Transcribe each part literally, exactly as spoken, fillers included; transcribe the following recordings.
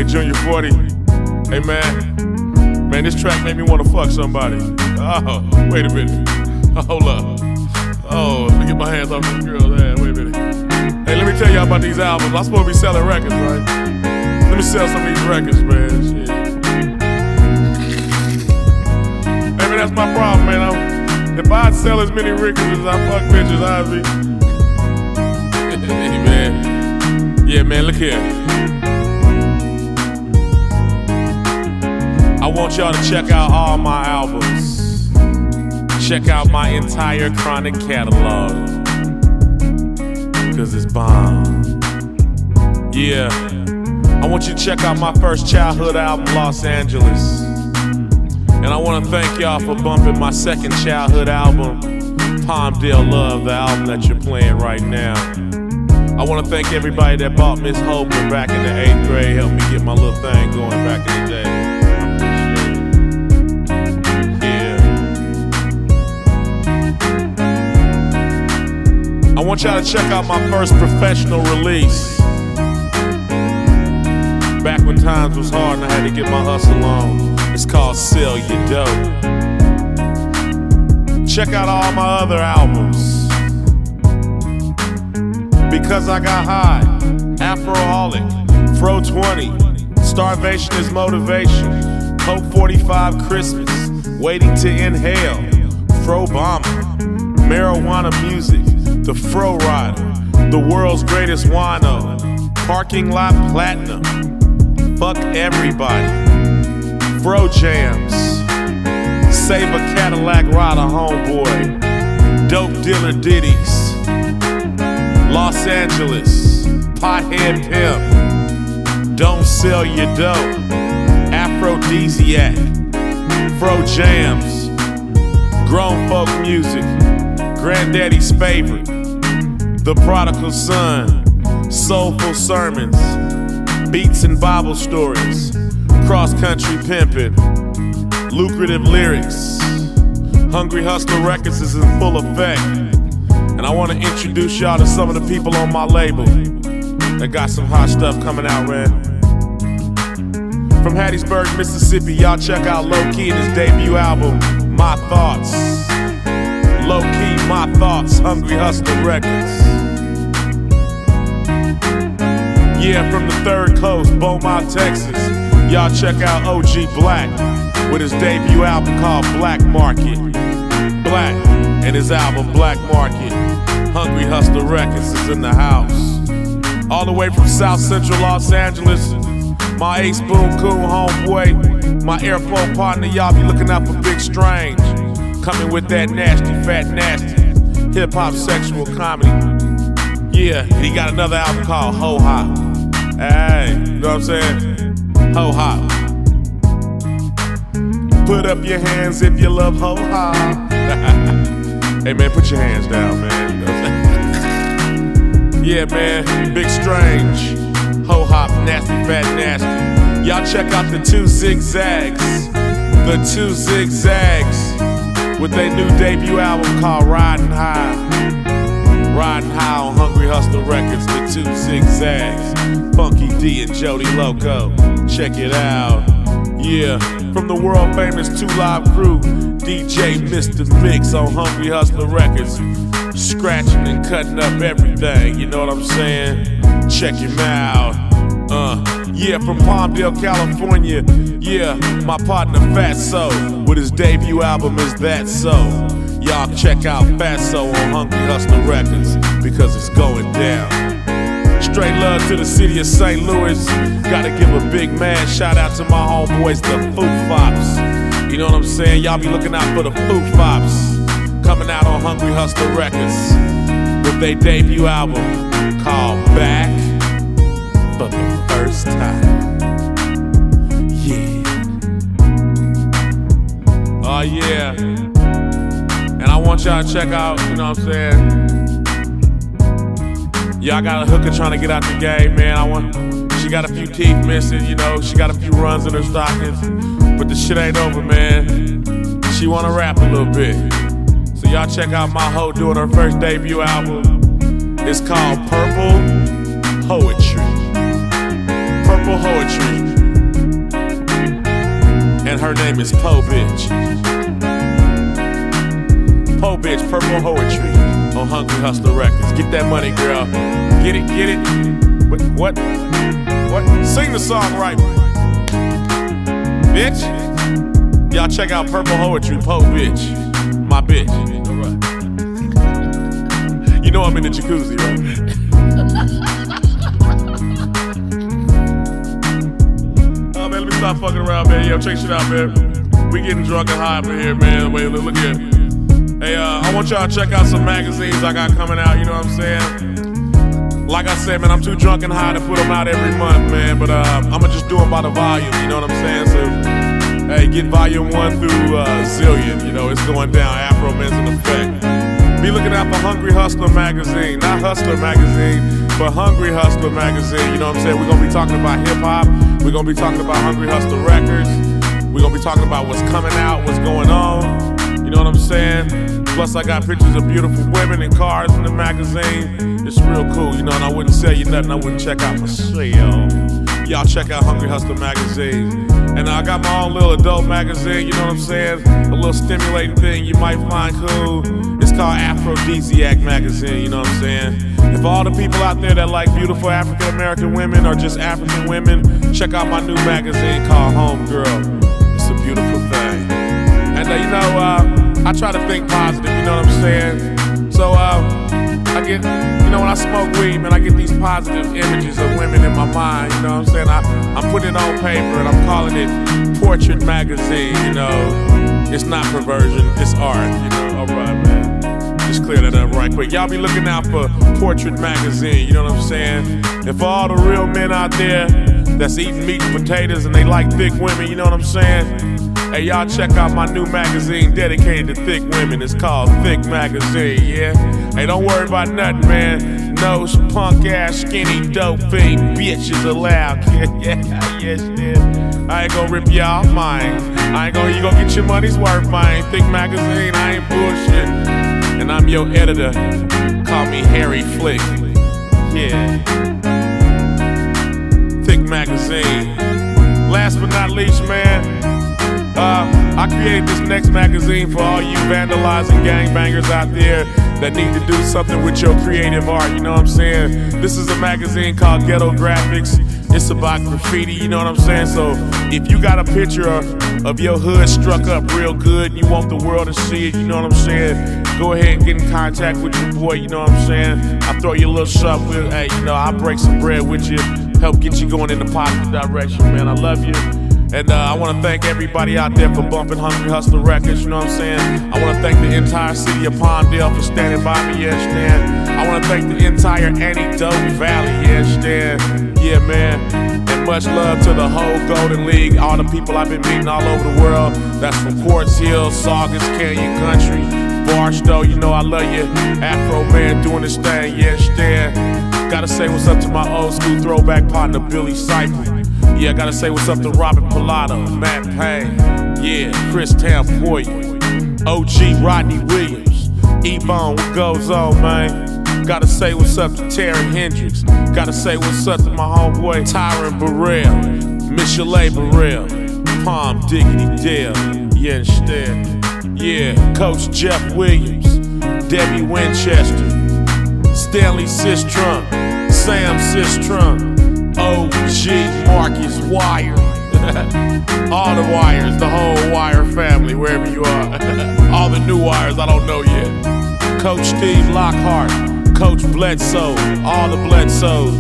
Junior forty. Hey man, man, this track made me want to fuck somebody. Oh, wait a minute. Hold up. Oh, let me get my hands off this girl's ass. Wait a minute. Hey, let me tell y'all about these albums. I'm supposed to be selling records, right? Let me sell some of these records, man. Shit. Hey, man, that's my problem, man. I'm, if I'd sell as many records as I fuck bitches, I'd be. Hey, man. Yeah, man, look here. I want y'all to check out all my albums. Check out my entire Chronic catalog, cause it's bomb. Yeah, I want you to check out my first childhood album, Los Angeles. And I wanna thank y'all for bumping my second childhood album, Palmdale Love, the album that you're playing right now. I wanna thank everybody that bought Miss Hope back in the eighth grade, helped me get my little thing going back in the day. I want y'all to check out my first professional release. Back when times was hard and I had to get my hustle on. It's called Sell Your Dough. Check out all my other albums. Because I Got High, Afroholic, Fro twenty, Starvation is Motivation, Coke forty-five Christmas, Waiting to Inhale, Fro Bomber, Marijuana Music, The Fro Rider, The World's Greatest Wino, Parking Lot Platinum, Fuck Everybody, Fro Jams, Save a Cadillac Ride a Homeboy, Dope Dealer Ditties, Los Angeles, Pothead Pimp, Don't Sell Your Dough, Aphrodisiac, Fro Jams, Grown Folk Music, Granddaddy's Favorite, The Prodigal Son, Soulful Sermons, Beats and Bible Stories, Cross Country Pimpin', Lucrative Lyrics, Hungry Hustler Records is in full effect. And I want to introduce y'all to some of the people on my label that got some hot stuff coming out, man. From Hattiesburg, Mississippi, y'all check out Low Key and his debut album, My Thoughts. Low Key, My Thoughts, Hungry Hustler Records. Yeah, from the third coast, Beaumont, Texas, y'all check out O G Black with his debut album called Black Market. Black and his album Black Market, Hungry Hustler Records is in the house. All the way from South Central Los Angeles, my Ace Boom Coon homeboy, my airport partner, y'all be looking out for Big Strange. Coming with that nasty, fat, nasty, hip-hop sexual comedy. Yeah, he got another album called Ho Hop. Hey, you know what I'm saying? Ho Hop. Put up your hands if you love Ho Hop. Hey man, put your hands down, man. You know what I'm saying? Yeah, man, Big Strange, Ho Hop, Nasty, Fat, Nasty. Y'all check out the Two Zigzags. The Two Zigzags with their new debut album called Riding High. Riding High on Hungry Hustler Records, the Two Zigzags. Funky D and Jody Loco, check it out. Yeah, from the world famous Two Live Crew, D J Mister Mix on Hungry Hustler Records. Scratching and cutting up everything, you know what I'm saying? Check him out. Uh, yeah, from Palmdale, California. Yeah, my partner Fatso with his debut album Is That So. Y'all check out Fatso on Hungry Hustler Records because it's going down. Straight love to the city of Saint Louis. Gotta give a big man shout out to my homeboys, the Foo Fops. You know what I'm saying? Y'all be looking out for the Foo Fops. Coming out on Hungry Hustler Records with their debut album called Back for the First Time. Yeah. Oh yeah. And I want y'all to check out, you know what I'm saying? Y'all got a hooker trying to get out the game, man. I want, she got a few teeth missing, you know. She got a few runs in her stockings, but the shit ain't over, man. She wanna rap a little bit. So y'all check out my hoe doing her first debut album. It's called Purple Poetry. Purple Poetry. and her name is Po Bitch. Po Bitch, Purple Poetry on Hungry Hustler Records. Get that money, girl. Get it, get it. What? What? What? Sing the song right, bitch. Y'all check out Purple Poetry, Po Bitch. My bitch. You know I'm in the jacuzzi, right? Oh man, let me stop fucking around, man. Yo, check shit out, man. We getting drunk and high up in here, man. Wait, look, look here. Hey, uh, I want y'all to check out some magazines I got coming out, you know what I'm saying? Like I said, man, I'm too drunk and high to put them out every month, man. But uh, I'ma just do them by the volume, you know what I'm saying? So, hey, get volume one through uh, zillion, you know, it's going down. Afro Men's in effect. Be looking out for Hungry Hustler Magazine. Not Hustler Magazine, but Hungry Hustler Magazine. You know what I'm saying? We're gonna be talking about hip-hop. We're gonna be talking about Hungry Hustler Records. We're gonna be talking about what's coming out, what's going on. You know what I'm saying? Plus, I got pictures of beautiful women and cars in the magazine. It's real cool, you know, and I wouldn't sell you nothing I wouldn't check out myself. Y'all check out Hungry Hustler Magazine. And I got my own little adult magazine, you know what I'm saying? A little stimulating thing you might find cool. It's called Aphrodisiac Magazine, you know what I'm saying? And for all the people out there that like beautiful African American women or just African women, check out my new magazine called Homegirl. It's a beautiful thing. And uh, you know, uh, I try to think positive, you know what I'm saying? So, uh, I get, you know, when I smoke weed, man, I get these positive images of women in my mind, you know what I'm saying? I, I'm putting it on paper and I'm calling it Portrait Magazine, you know? It's not perversion, it's art, you know? Alright, man. Just clear that up right quick. Y'all be looking out for Portrait Magazine, you know what I'm saying? And for all the real men out there that's eating meat and potatoes and they like thick women, you know what I'm saying? Hey, y'all check out my new magazine dedicated to thick women. It's called Thick Magazine, yeah? Hey, don't worry about nothing, man. No punk ass, skinny, dope fiend bitches allowed. Yeah, yeah, yes, yeah. I ain't gonna rip you off, mine. I ain't gonna, you gonna get your money's worth, mine. Thick Magazine, I ain't bullshit. And I'm your editor. Call me Harry Flick. Yeah. Thick Magazine. Last but not least, man. Uh, I created this next magazine for all you vandalizing gangbangers out there that need to do something with your creative art, you know what I'm saying? This is a magazine called Ghetto Graphics. It's about graffiti, you know what I'm saying? So if you got a picture of, of your hood struck up real good and you want the world to see it, you know what I'm saying? Go ahead and get in contact with your boy, you know what I'm saying? I throw you a little shop with, hey, you know, I'll break some bread with you, help get you going in the positive direction, man. I love you. And uh, I want to thank everybody out there for bumping Hungry Hustler Records, you know what I'm saying? I want to thank the entire city of Palmdale for standing by me, yeah, stand. I want to thank the entire Antidote Valley, yeah, stand. Yeah, man. And much love to the whole Golden League, all the people I've been meeting all over the world. That's from Quartz Hill, Saugus Canyon Country, Barstow, you know I love you. Afro Man doing his thing, yeah, stand. Gotta say what's up to my old school throwback partner, Billy Cypher. Yeah, I gotta say what's up to Robert Pilato, Matt Payne, yeah, Chris Tampoy, O G Rodney Williams, E-Bone, what goes on, man? Gotta say what's up to Terry Hendricks. Gotta say what's up to my homeboy Tyron Burrell, Michelet Burrell, Palm Diggity Dale, yeah, instead. Yeah, Coach Jeff Williams, Debbie Winchester, Stanley Sistrunk, Sam Sistrunk, O G Marcus Wire, all the wires, the whole Wire family, wherever you are, all the new wires I don't know yet. Coach Steve Lockhart, Coach Bledsoe, all the Bledsoes.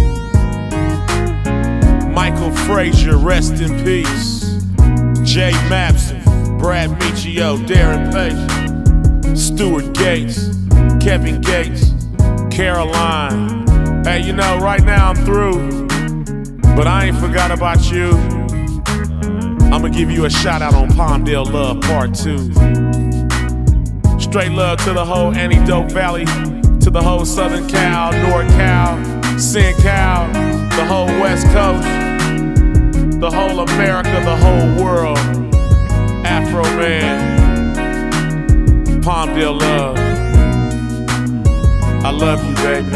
Michael Frazier, rest in peace. Jay Mapson, Brad Michio, Darren Pace, Stuart Gates, Kevin Gates, Caroline. Hey, you know, right now I'm through, but I ain't forgot about you. I'ma give you a shout out on Palmdale Love Part two. Straight love to the whole Antidote Valley, to the whole Southern Cal, North Cal, Sin Cal, the whole West Coast, the whole America, the whole world. Afro Man, Palmdale Love. I love you, baby.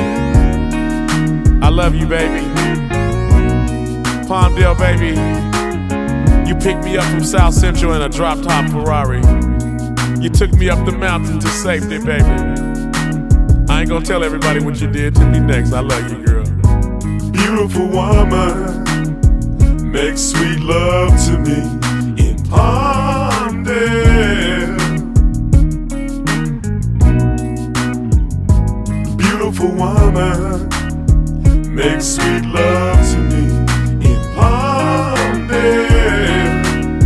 I love you, baby. Palmdale, baby. You picked me up from South Central in a drop-top Ferrari. You took me up the mountain to safety, baby. I ain't gonna tell everybody what you did to me next. I love you, girl. Beautiful woman, make sweet love to me in Palmdale. Beautiful woman, make sweet love to me in Palmdale.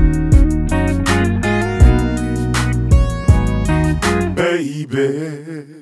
Baby.